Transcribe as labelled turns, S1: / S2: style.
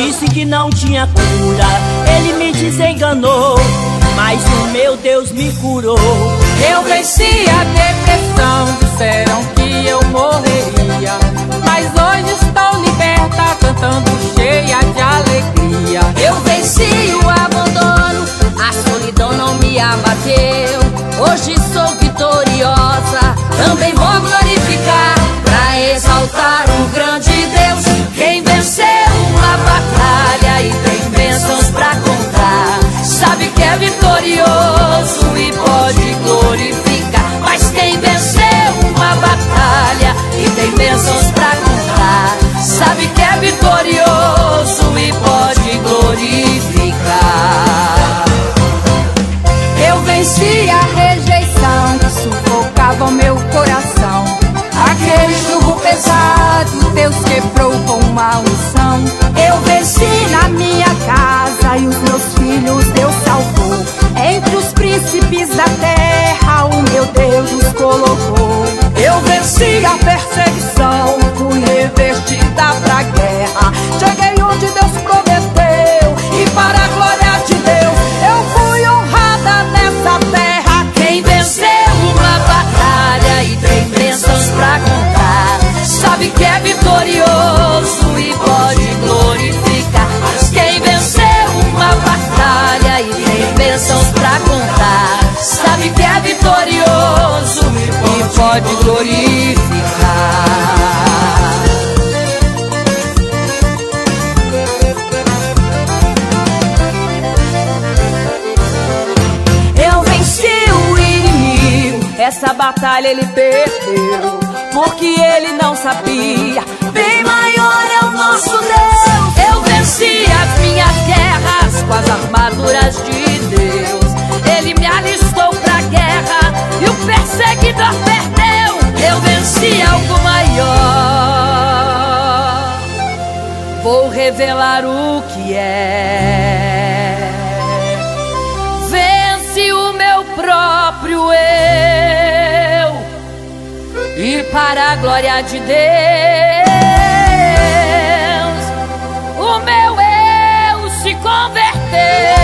S1: disse que não tinha cura, ele me desenganou, mas o meu Deus me curou.
S2: Eu venci a depressão, disseram que eu morreria, mas hoje estou liberta, cantando cheia de alegria.
S3: Eu venci o abandono, a solidão não me abateu. Hoje sou vitoriosa, também vou glorificar, pra exaltar o grande Deus. Quem venceu uma batalha e tem bênçãos pra contar, sabe que é vitorioso e pode glorificar. Mas quem venceu uma batalha e tem bênçãos pra contar, sabe que é vitorioso e pode glorificar.
S2: Eu venci a rejeição que sufocava o meu coração. Aquele jugo pesado Deus quebrou com uma unção. Eu venci na minha casa e os meus filhos Deus salvou. Entre os príncipes da terra o meu Deus nos colocou. Eu venci a perseguição, fui revestida pra guerra. Cheguei onde Deus prometeu e para a glória de Deus eu fui honrada nessa terra.
S3: Quem venceu uma batalha e tem bênçãos pra contar, sabe que é vitorioso e pode glorificar. Mas quem venceu uma batalha e tem bênçãos pra contar, sabe que é vitorioso e pode glorificar.
S2: Eu venci o inimigo, essa batalha ele perdeu, porque ele não sabia, bem maior é o nosso Deus.
S3: Eu venci as minhas guerras com as armaduras de Deus. Ele me alistou pra guerra e o perseguidor perdeu. Eu venci algo maior, vou revelar o que é. Venci o meu próprio eu, e para a glória de Deus, o meu eu se converteu.